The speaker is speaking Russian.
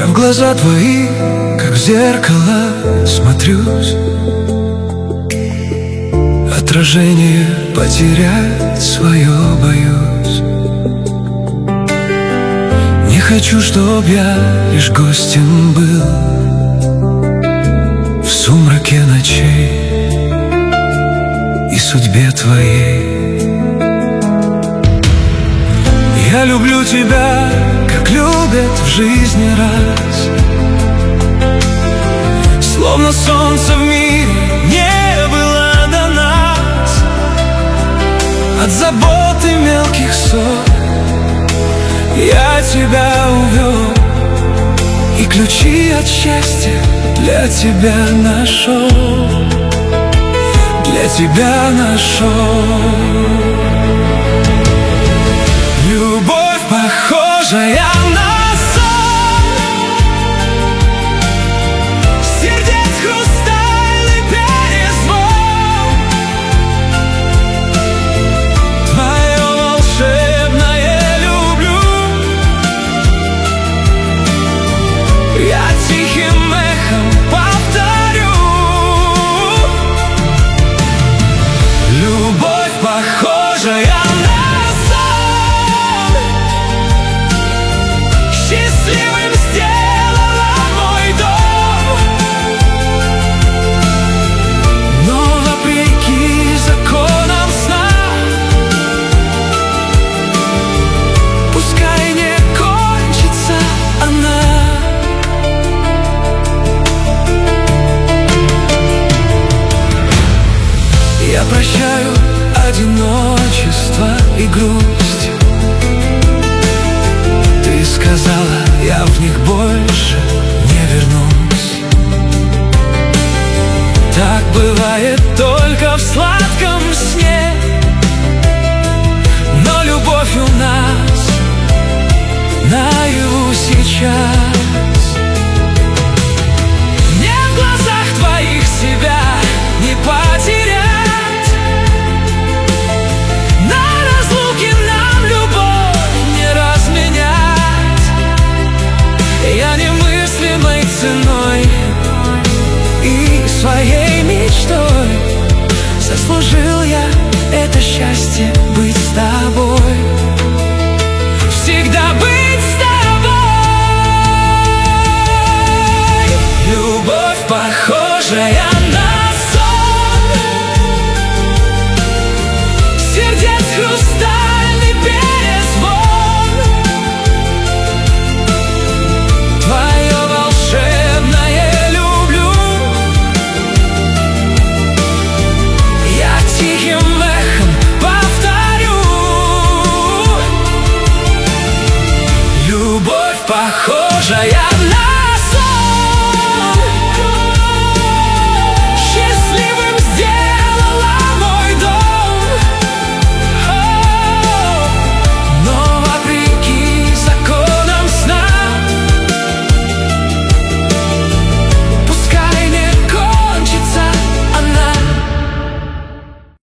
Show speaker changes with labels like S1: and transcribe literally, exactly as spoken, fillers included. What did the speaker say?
S1: Я в глаза твои, как в зеркало, смотрюсь. Отражение потерять свое боюсь. Не хочу, чтоб я лишь гостем был в сумраке ночей и судьбе твоей. Я люблю тебя, как любят в жизни раз, словно солнце в мире не было до нас. От заботы мелких ссор я тебя увел, и ключи от счастья для тебя нашел, для тебя нашел. Любовь, похожая на сон, сердец хрустальный перезвон, твое волшебное люблю. Я тихим эхом повторю. Любовь, похожая на счастливым сделала мой дом. Но вопреки законам сна, пускай не кончится она. Я прощаю одиночество и грусть. Ты сказала, я в них больше не вернусь. Так бывает только в сладком сне, но любовь у нас наяву сейчас. Мне в глазах твоих себя не потерять. Своей мечтой заслужил я это счастье, быть с тобой, всегда быть с тобой. Любовь, похожая на сон, сердец хрустальный перезвон, твое волшебное похожая